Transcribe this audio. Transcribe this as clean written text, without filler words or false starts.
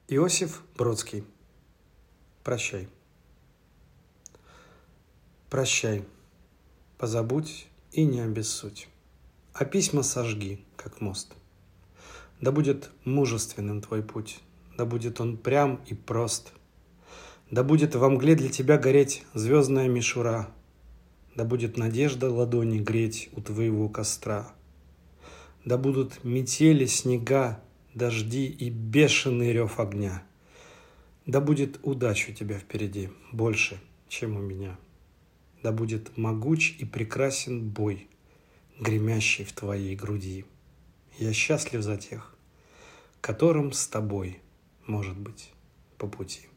Иосиф Бродский. Прощай. Прощай, позабудь и не обессудь, а письма сожги, как мост. Да будет мужественным твой путь, да будет он прям и прост. Да будет во мгле для тебя гореть звездная мишура, да будет надежда ладони греть у твоего костра. Да будут метели, снега, дожди и бешеный рев огня. Да будет удача у тебя впереди больше, чем у меня. Да будет могуч и прекрасен бой, гремящий в твоей груди. Я счастлив за тех, которым с тобой, может быть, по пути.